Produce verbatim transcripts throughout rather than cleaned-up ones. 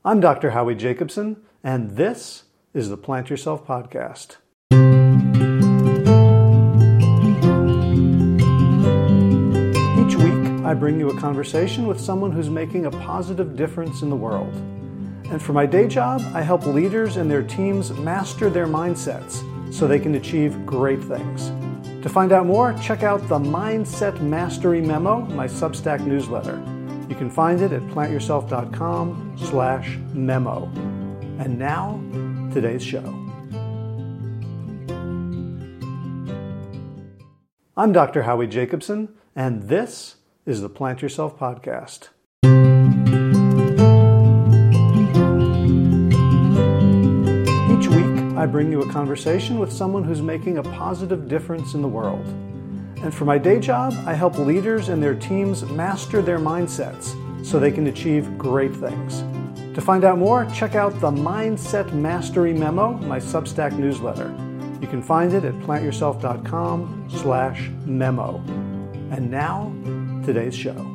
I'm Doctor Howie Jacobson, and this is the Plant Yourself Podcast. Each week, I bring you a conversation with someone who's making a positive difference in the world. And for my day job, I help leaders and their teams master their mindsets so they can achieve great things. To find out more, check out the Mindset Mastery Memo, my Substack newsletter. You can find it at plantyourself.com slash memo. And now, today's show. I'm Doctor Howie Jacobson, and this is the Plant Yourself Podcast. Each week, I bring you a conversation with someone who's making a positive difference in the world. And for my day job, I help leaders and their teams master their mindsets so they can achieve great things. To find out more, check out the Mindset Mastery Memo, my Substack newsletter. You can find it at plantyourself.com slash memo. And now, today's show.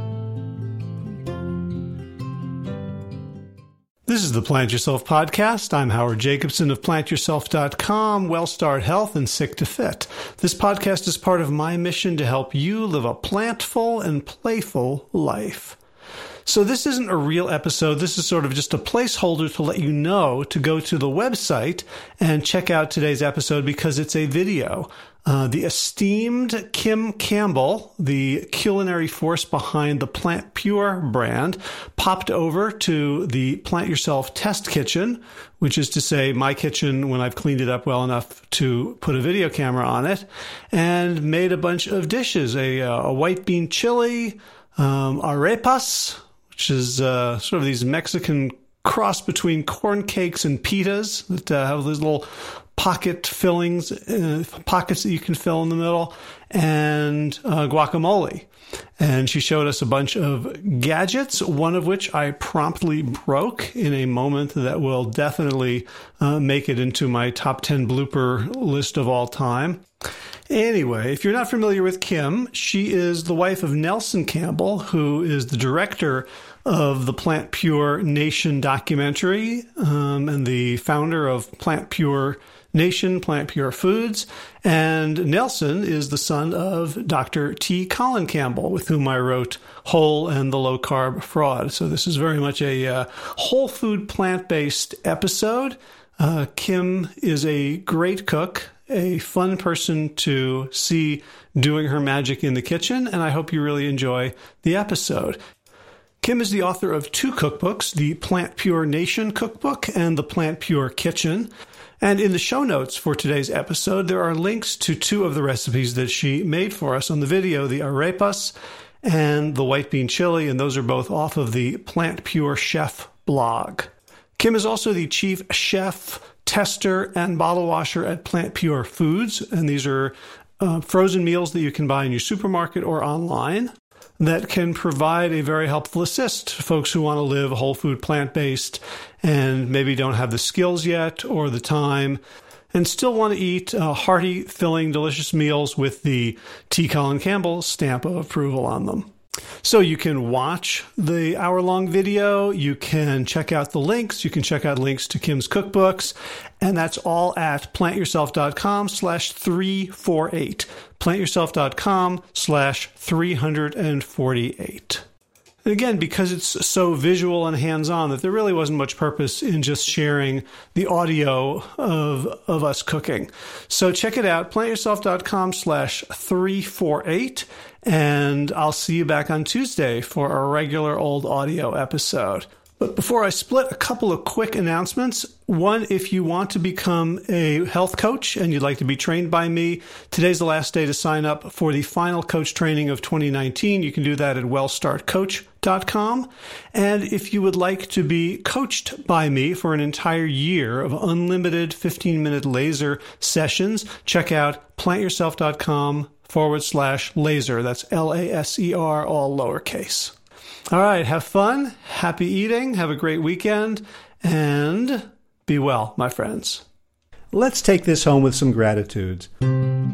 This is the Plant Yourself Podcast. I'm Howard Jacobson of plant yourself dot com, Well-Starred Health, and Sick to Fit. This podcast is part of my mission to help you live a plantful and playful life. So this isn't a real episode. This is sort of just a placeholder to let you know to go to the website and check out today's episode because it's a video. Uh, the esteemed Kim Campbell, the culinary force behind the Plant Pure brand, popped over to the Plant Yourself test kitchen, which is to say my kitchen when I've cleaned it up well enough to put a video camera on it, and made a bunch of dishes, a, a white bean chili, um, arepas, which is uh, sort of these Mexican cross between corn cakes and pitas that uh, have these little pocket fillings, uh, pockets that you can fill in the middle, and uh, guacamole. And she showed us a bunch of gadgets, one of which I promptly broke in a moment that will definitely uh, make it into my top ten blooper list of all time. Anyway, if you're not familiar with Kim, she is the wife of Nelson Campbell, who is the director of the Plant Pure Nation documentary um, and the founder of Plant Pure Nation, Plant Pure Foods. And Nelson is the son of Doctor T. Colin Campbell, with whom I wrote Whole and the Low Carb Fraud. So this is very much a uh, whole food, plant-based episode. Uh, Kim is a great cook, a fun person to see doing her magic in the kitchen, and I hope you really enjoy the episode. Kim is the author of two cookbooks, the Plant Pure Nation cookbook and the Plant Pure Kitchen. And in the show notes for today's episode, there are links to two of the recipes that she made for us on the video, the arepas and the white bean chili, and those are both off of the Plant Pure Chef blog. Kim is also the chief chef, tester, and bottle washer at Plant Pure Foods, and these are uh, frozen meals that you can buy in your supermarket or online that can provide a very helpful assist to folks who want to live whole food, plant-based, and maybe don't have the skills yet or the time, and still want to eat uh, hearty, filling, delicious meals with the T. Colin Campbell stamp of approval on them. So you can watch the hour-long video, you can check out the links, you can check out links to Kim's cookbooks, and that's all at plantyourself.com slash 348. plantyourself.com slash 348. And again, because it's so visual and hands-on, that there really wasn't much purpose in just sharing the audio of of us cooking. So check it out, plantyourself.com slash 348, and I'll see you back on Tuesday for a regular old audio episode. But before I split, a couple of quick announcements. One, if you want to become a health coach and you'd like to be trained by me, today's the last day to sign up for the final coach training of twenty nineteen. You can do that at well start coach dot com. And if you would like to be coached by me for an entire year of unlimited fifteen-minute laser sessions, check out plantyourself.com forward slash laser. That's L A S E R, all lowercase. All right, have fun, happy eating, have a great weekend, and be well, my friends. Let's take this home with some gratitudes.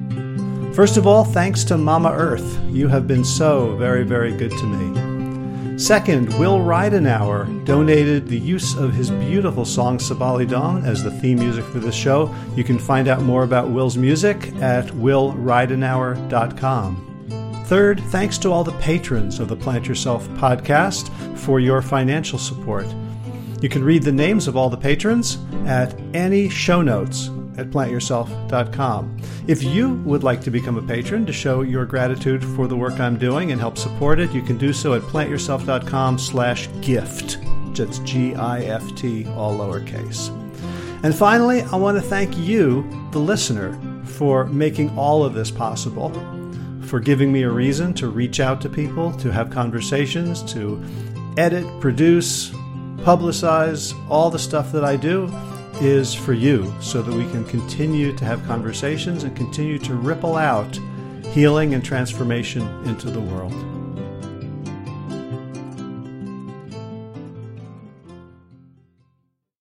First of all, thanks to Mama Earth. You have been so very, very good to me. Second, Will Ridenauer donated the use of his beautiful song Sabali Dong as the theme music for this show. You can find out more about Will's music at will ridenauer dot com. Third, thanks to all the patrons of the Plant Yourself podcast for your financial support. You can read the names of all the patrons at any show notes at plant yourself dot com. If you would like to become a patron to show your gratitude for the work I'm doing and help support it, you can do so at plant yourself dot com slash gift. That's G I F T, all lowercase. And finally, I want to thank you, the listener, for making all of this possible, for giving me a reason to reach out to people, to have conversations, to edit, produce, publicize. All the stuff that I do is for you, so that we can continue to have conversations and continue to ripple out healing and transformation into the world.